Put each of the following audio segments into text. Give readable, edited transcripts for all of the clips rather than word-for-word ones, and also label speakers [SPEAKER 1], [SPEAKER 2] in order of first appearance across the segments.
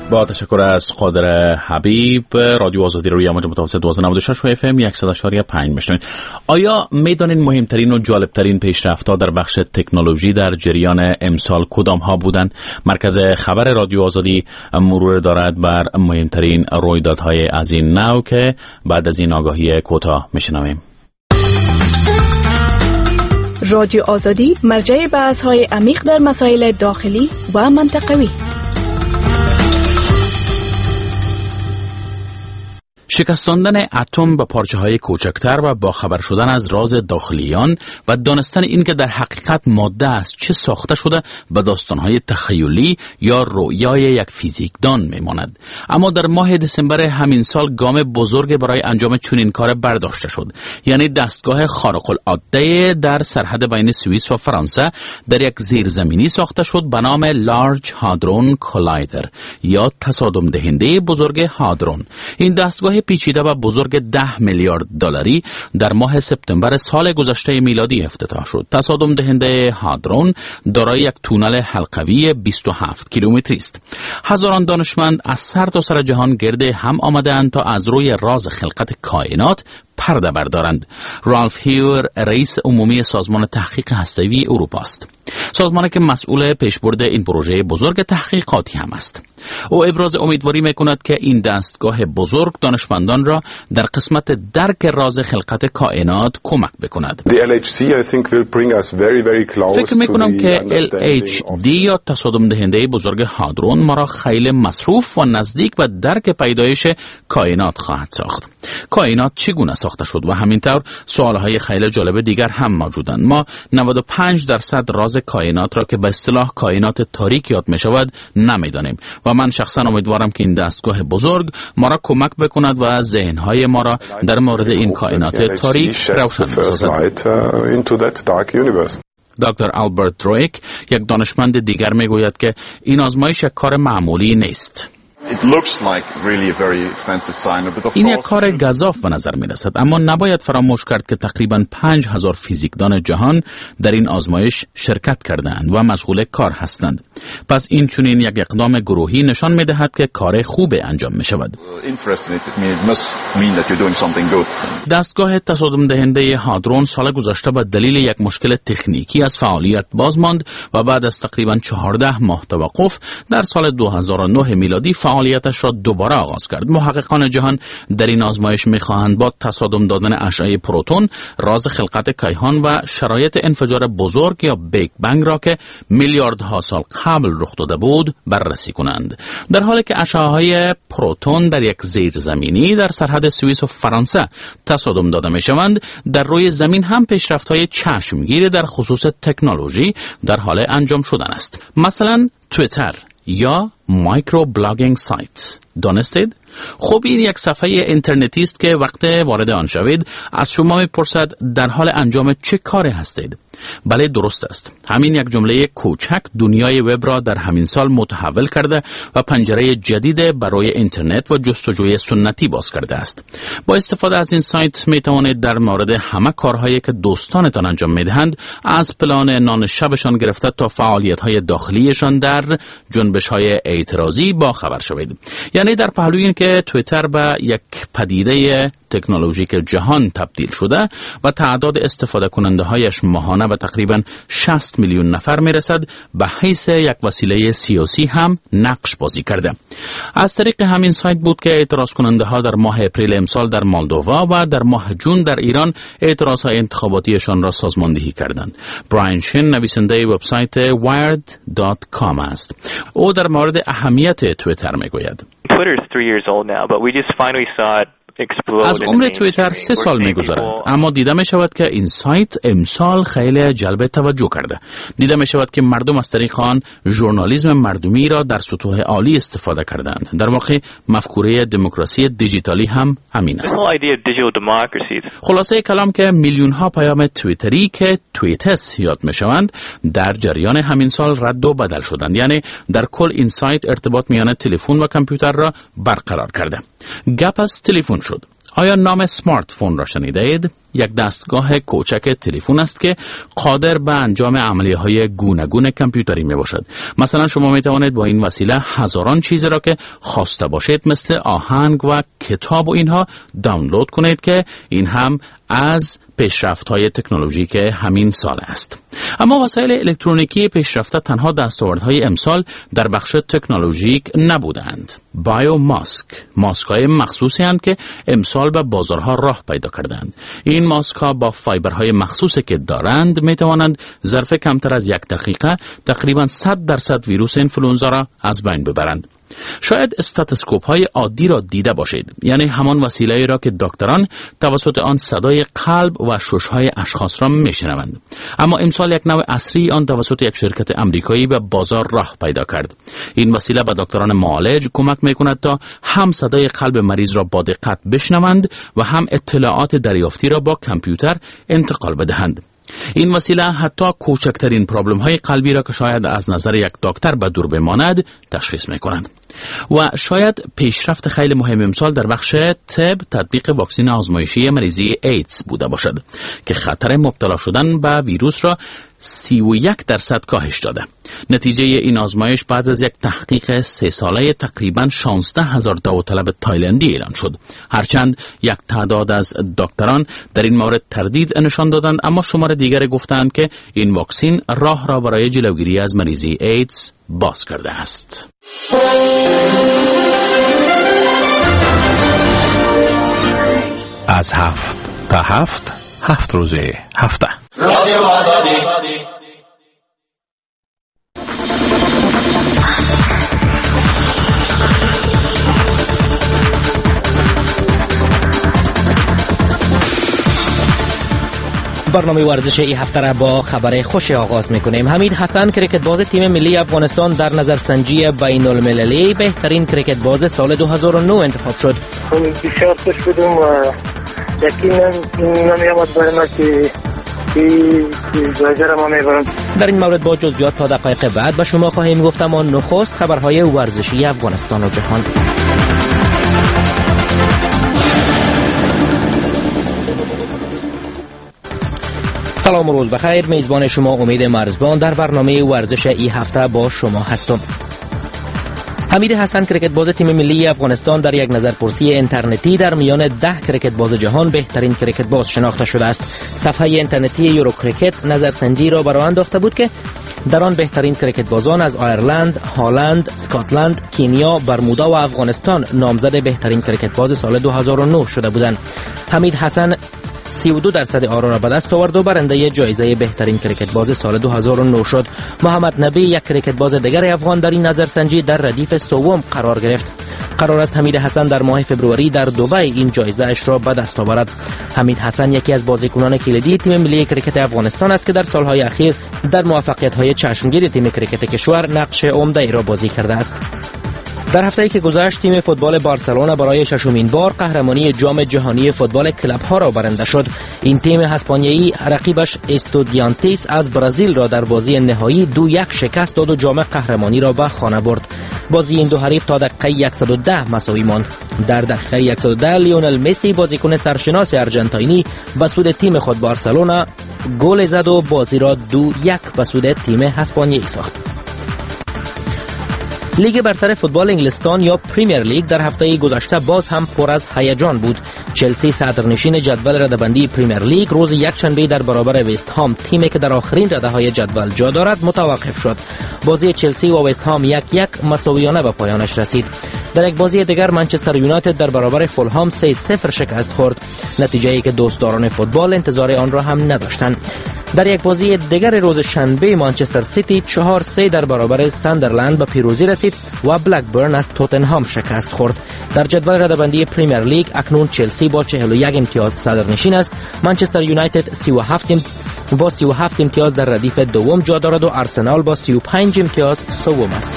[SPEAKER 1] با تشکر از قادر حبیب. رادیو آزادی روی امواج متوسط 1296 و FM 100.5 میشنوید. آیا میدانید مهمترین و جالبترین پیشرفت‌ها در بخش تکنولوژی در جریان امسال کدام ها بودند؟ مرکز خبر رادیو آزادی مرور دارد بر مهمترین رویدادهای از این نوع که بعد از این آگاهی کوتاه میشنویم.
[SPEAKER 2] رادیو آزادی مرجع بحث‌های عمیق در مسائل داخلی و منطقوی.
[SPEAKER 1] شکستاندن اتم به پارچه‌های کوچکتر و باخبر شدن از راز داخلیان و دانستن این که در حقیقت ماده است چه ساخته شده به داستان‌های تخیلی یا رویای یک فیزیکدان میماند. اما در ماه دسامبر همین سال گام بزرگ برای انجام چنین کار برداشته شد. یعنی دستگاه خارق‌العاده در سرحد بین سوئیس و فرانسه در یک زیرزمینی ساخته شد به نام لارج هادرون کولایدر یا تصادم دهنده بزرگ هادرون. این دستگاه پیچیده و بزرگ 10 میلیارد دلاری در ماه سپتامبر سال گذشته میلادی افتتاح شد. تصادم دهنده هادرون دارای یک تونل حلقوی 27 کیلومتری است. هزاران دانشمند از سرتاسر جهان گرد هم آمده‌اند تا از روی راز خلقت کائنات پرده بردارند. رالف هیور رئیس عمومی سازمان تحقیق هسته‌ای اروپا است. سازمانی که مسئول پیشبرد این پروژه بزرگ تحقیقاتی هم است. او ابراز امیدواری میکند که این دستگاه بزرگ دانشمندان را در قسمت درک راز خلقت کائنات کمک بکند. فکر میکنم که LHD یا تصادم دهنده بزرگ هادرون ما را خیلی مصروف و نزدیک به درک پیدایش کائنات خواهد ساخت. کائنات چگونه ساخته شد و همینطور سوالهای خیلی جالب دیگر هم موجودند. ما 95% راز کائنات را که به اصطلاح کائنات تاریک یاد می شود نمیدانیم و من شخصا امیدوارم که این دستگاه بزرگ ما را کمک بکند و ذهنهای ما را در مورد این کائنات تاریک روشن بسازد. دکتر آلبرت درویک یک دانشمند دیگر می گوید که این آزمایش یک کار معمولی نیست. این یک کار گزاف به نظر می رسد، اما نباید فراموش کرد که تقریباً 5000 فیزیکدان جهان در این آزمایش شرکت کردند و مشغول کار هستند. پس این چنین یک اقدام گروهی نشان می دهد که کار خوب انجام می شود. دستگاه تصادم دهنده هادرون سال گذشته به دلیل یک مشکل تکنیکی از فعالیت باز ماند و بعد از تقریباً 14 ماه توقف در سال 2009 میلادی فعالیتش را دوباره آغاز کرد. محققان جهان در این آزمایش می‌خواهند با تصادم دادن اشعه پروتون راز خلقت کیهان و شرایط انفجار بزرگ یا بیگ بنگ را که میلیاردها سال قبل رخ داده بود بررسی کنند. در حالی که اشعه‌های پروتون در یک زیرزمینی در سرحد سوئیس و فرانسه تصادم داده می‌شوند، در روی زمین هم پیشرفت‌های چشمگیر در خصوص تکنولوژی در حال انجام شدن است. مثلا توییتر یا مایکرو بلاگینگ سایت. دانستید؟ خب این یک صفحه اینترنتی است که وقت وارد آن شوید از شما میپرسد در حال انجام چه کاری هستید. بله درست است. همین یک جمله کوچک دنیای وب را در همین سال متحول کرده و پنجره جدید برای اینترنت و جستجوی سنتی باز کرده است. با استفاده از این سایت می توانید در مورد همه کارهایی که دوستانتان انجام میدهند، از پلان نان شبشان گرفته تا فعالیت‌های داخلیشان در جنبش‌های اعتراضی با خبر شوید. یعنی در پهلوی این که توییتر به یک پدیده تکنولوژیک جهان تبدیل شده و تعداد استفاده کننده هایش ماهانه به تقریبا 60 میلیون نفر میرسد، به حیث یک وسیله سیاسی هم نقش بازی کرده. از طریق همین سایت بود که اعتراض کننده ها در ماه اپریل امسال در مولدووا و در ماه جون در ایران اعتراض های انتخاباتیشان را سازماندهی کردند. براین شین نویسنده وبسایت wired.com است. او در مورد اهمیت توییتر میگوید.
[SPEAKER 3] Twitter is 3 years old now, but we just finally saw it.
[SPEAKER 1] از عمر توییتر 3 سال می‌گذرد، اما دیده می شود که این سایت امسال خیلی جلب توجه کرده. دیده می شود که مردم از طریق آن ژورنالیسم مردمی را در سطوح عالی استفاده کردند. در واقع مفکوره دموکراسی دیجیتالی هم همین است. خلاصه کلام که میلیون ها پیام توییتری که توییتس یاد می شوند در جریان همین سال رد و بدل شدند. یعنی در کل این سایت ارتباط میان تلفن و کامپیوتر را برقرار کرده. گپ از تلفن شد. آیا نام سمارت فون را شنیده اید؟ یک دستگاه کوچک تلفن است که قادر به انجام عملیه‌های گوناگون کامپیوتری می باشد. مثلا شما می توانید با این وسیله هزاران چیز را که خواسته باشید مثل آهنگ و کتاب و اینها دانلود کنید که این هم از پیشرفت‌های تکنولوژیک همین سال است. اما وسایل الکترونیکی پیشرفته تنها دستاوردهای امسال در بخش تکنولوژیک نبودند. بایو ماسک‌های مخصوصی هستند که امسال به بازارها راه پیدا کردند. این ماسک‌ها با فایبرهای مخصوصی که دارند می توانند ظرف کمتر از 1 دقیقه تقریباً 100% ویروس انفلوئنزا را از بین ببرند. شاید استاتوسکوپ های عادی را دیده باشید، یعنی همان وسیله را که دکتران توسط آن صدای قلب و شش‌های اشخاص را میشنوند. اما امسال یک نوع عصری آن توسط یک شرکت امریکایی به بازار راه پیدا کرد. این وسیله به دکتران معالج کمک میکند تا هم صدای قلب مریض را با دقت بشنوند و هم اطلاعات دریافتی را با کامپیوتر انتقال بدهند. این وسیله حتی کوچکترین پرابلم های قلبی را که شاید از نظر یک دکتر به دور بماند تشخیص می کنند. و شاید پیشرفت خیلی مهم امسال در بخش طب تطبیق واکسن آزمایشی مریضی ایدز بوده باشد که خطر مبتلا شدن به ویروس را 31% کاهش داده. نتیجه این آزمایش بعد از یک تحقیق 3 ساله تقریباً 16,000 داوطلب تایلندی اعلان شد. هرچند یک تعداد از دکتران در این مورد تردید نشان دادند، اما شمار دیگر گفتند که این واکسن راه را برای جلوگیری از مریضی ایدز باز کرده است.
[SPEAKER 4] از 7 تا 7 روز هفته
[SPEAKER 5] رادیو آزادی.
[SPEAKER 6] برنامه ورزش این هفته را با خبر خوش آغاز میکنیم. حمید حسن کرکت باز تیم ملی افغانستان در نظرسنجی بین المللی بهترین کرکت باز سال 2009 انتخاب شد.
[SPEAKER 7] بسیار خوش بودم و یقینا نمی‌آمد برای ما که جایزه را ما میبرم.
[SPEAKER 6] در این مورد با جزئیات تا دقایق بعد به شما خواهیم گفت، اما نخست خبرهای ورزشی افغانستان و جهان. سلام و روز بخیر. میزبان شما امید مرزبان در برنامه ورزش این هفته با شما هستم. حمید حسن کرکت باز تیم ملی افغانستان در یک نظرپرسی اینترنتی در میان 10 کرکت باز جهان بهترین کرکت باز شناخته شده است. صفحه اینترنتی یورو کرکت نظرسنجی را برآورد انداخته بود که در آن بهترین کرکت بازان از آیرلند، هالند، اسکاتلند، کنیا، برمودا و افغانستان نامزد بهترین کرکت باز سال 2009 شده بودند. حمید حسن 32% آرا را به دست آورد و برنده جایزه بهترین کرکت باز سال 2009 شد. محمد نبی، یک کرکت باز دیگر افغان، در این نظرسنجی در ردیف سوم قرار گرفت. قرار است حمید حسن در ماه فوریه در دبی این جایزه اش را به دست آورد. حمید حسن یکی از بازیکنان کلیدی تیم ملی کرکت افغانستان است که در سالهای اخیر در موفقیت‌های چشمگیر تیم کرکت کشور نقش عمده را بازی کرده است. در هفته‌ای که گذشت تیم فوتبال بارسلونا برای 6مین بار قهرمانی جام جهانی فوتبال کلب‌ها را برنده شد. این تیم اسپانیایی رقیبش استودیانتیس از برزیل را در بازی نهایی 2-1 شکست داد و جام قهرمانی را به خانه برد. بازی این دو حریف تا دقیقه 110 مساوی ماند. در دقیقه 110 لیونل مسی بازیکن سرشناس آرژانتینی به سود تیم خود بارسلونا گل زد و بازی را 2-1 به سود تیم اسپانیایی ساخت. لیگ برتر فوتبال انگلستان یا پریمیر لیگ در هفته گذشته باز هم پر از هیجان بود. چلسی صدرنشین جدول رده‌بندی پریمیر لیگ روز یکشنبه در برابر وست هام، تیمی که در آخرین رده‌های جدول جا دارد، متوقف شد. بازی چلسی و وست هام 1-1 مساویانه به پایانش رسید. در یک بازی دیگر منچستر یونایتد در برابر فولهام 3-0 شکست خورد، نتیجه‌ای که دوستداران فوتبال انتظار آن را هم نداشتند. در یک بازی دیگر روز شنبه منچستر سیتی 4-3 در برابر ساندرلند به پیروزی رسید و بلکبرن از توتنهام شکست خورد. در جدول رده‌بندی پریمیر لیگ اکنون چلسی با 41 امتیاز صدرنشین است. منچستر یونایتد 37 امتیاز در ردیف دوم جا دارد و آرسنال با 35 امتیاز سوم است.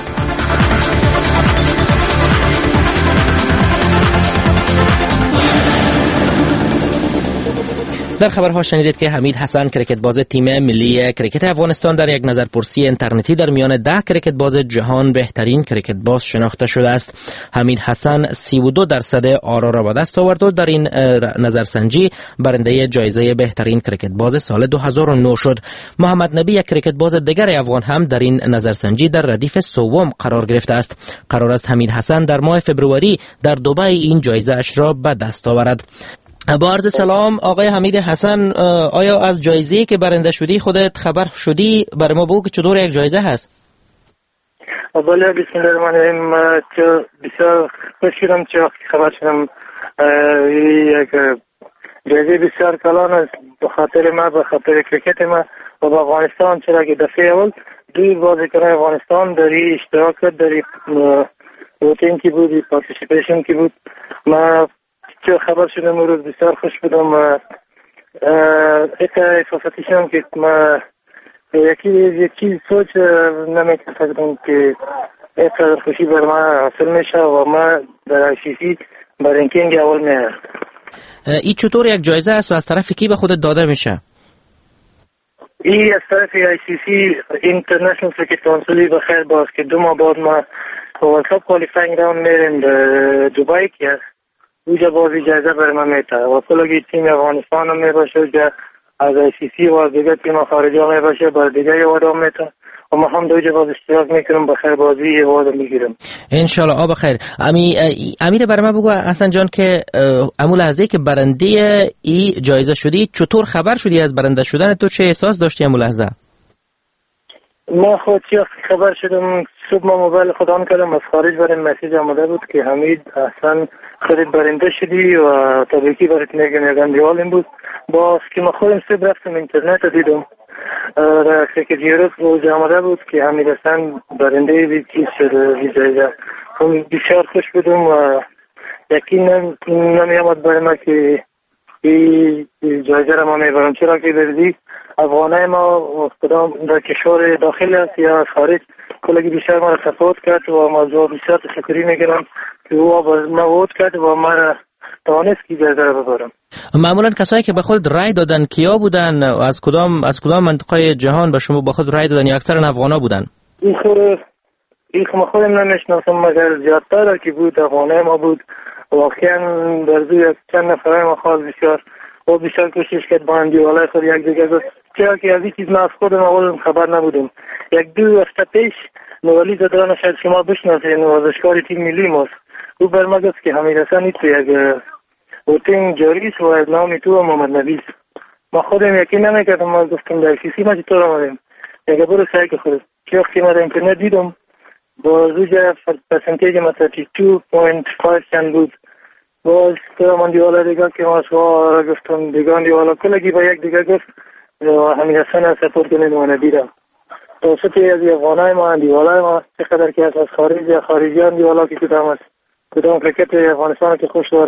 [SPEAKER 6] در خبرها شنیدید که حمید حسن کرکت باز تیم ملی کرکت افغانستان در یک نظرپرسی اینترنتی در میان 10 کرکت باز جهان بهترین کرکت باز شناخته شده است. حمید حسن 32% آرا را به دست آورد و در این نظرسنجی برنده جایزه بهترین کرکت باز سال 2009 شد. محمد نبی یک کرکت باز دیگر افغان هم در این نظرسنجی در ردیف سوم قرار گرفته است. قرار است حمید حسن در ماه فبروری در دبی این جایزه اش را به دست آورد. با عرض سلام آقای حمید حسن، آیا از جایزه‌ای که برنده شدی خودت خبر شدی؟ برای ما بگو که چطور یک جایزه هست؟
[SPEAKER 7] بله، بسم الله الرحمن الرحیم. بسیار خوش شدم که خبر شدم. یک جایزه بسیار کلان است به خاطر ما، به خاطر کرکت ما و به افغانستان، چرا که دفعه اول 2 بازیکن افغانستان در این اشتراک کرد، در ووتینگ کی بود، پارتیسیپیشن کی بود. ما چه خبر شدم روز بسیار خوش بودم. احساساتی شدم که ما یک چیز سوچ نمی‌کردم که اینقدر خوشی بر ما حاصل میشه و ما در ICC بر رنکینگ اول میاد.
[SPEAKER 6] این چطور یک جایزه است و از طرف کی به خودت داده میشه؟
[SPEAKER 7] این از طرف ICC اینترنشنال کرکت کانسل بخیر باز که 2 ماه بعد ما ورلد کاپ کوالیفاینگ راوند میریم دبی که اونجا باز اجازه بر ما میده و کلگی تیم افغانستان هم میباشه که از ICC و دیگه تیم خارجی هم میباشه بر دیگه یه وادام میده و ما هم دوجه باز اشتراک میکنم بخیر بازی یه وادم میگیرم
[SPEAKER 6] انشالله. آب خیر. امیر برای ما بگو حسن جان که امو لحظه که برنده ای جایزه شدی چطور خبر شدی از برنده شدن تو؟ چه احساس داشتی امو لحظه؟
[SPEAKER 7] ما خود چی خبر شدم صبح ما موبایل خود آن کردم، از خارج برای مسیج آمده بود که حمید حسن خودت برنده شدی و تبریکی برات میگم دیوال این بود. باز که ما خودم صبح رفتم اینترنت رو دیدم که جیروس روز آمده بود که حمید حسن برنده چیز شده جایزه. بسیار خوش بودم و یقینا نمی آمد برای ما که این جایزه را ما میبرم، چرا که بردی افغانای ما کدام در کشور داخل است یا خارج کلگی بیشتر ما را سپورت کرد و ما بسیار تشکری میکنم که او ما ووت کرد و ما را توانست که جایزه را ببرم.
[SPEAKER 6] معمولا کسایی که به خود رای دادن کیا بودن؟ از کدام منطقه جهان به شما به خود رای دادن یا اکثرا افغانا بودن؟
[SPEAKER 7] این خودم نمیشناسم مگر زیادتر که بود افغانای ما بود. واقعا در زوی چند نفرای ما خواست بسیار کوشش کرد با هم دیوالای خود یک دیگه گفت، چرا که از این چیز ما از خودم اول خبر نبودم. 1-2 هفته پیش نوالی زدران شاید شما بشناسید، ورزشکار تیم ملی ماست، او بر ما گفت که حمید حسن این تو یک ووتینگ جاری است و نام تو محمد نبی است. ما خودم یقین نمیکردم، ما گفتم در ICC ما چطور آمدیم یک برو سعی که خود چه وقتی ما در اینترنت دیدم با زوجه پرسنتیج ما 32.5 چند بود. باز من دیوالا دیگه که ما سوار گفتم دیگان دیوالا کلگی با یک دیگه گفت حمید حسن را سپورت کنید و نبیرم توسط از افغانای ما دیوالای ما چقدر که از خارجیان دیوالا که کدام کرکت افغانستان که خوش داره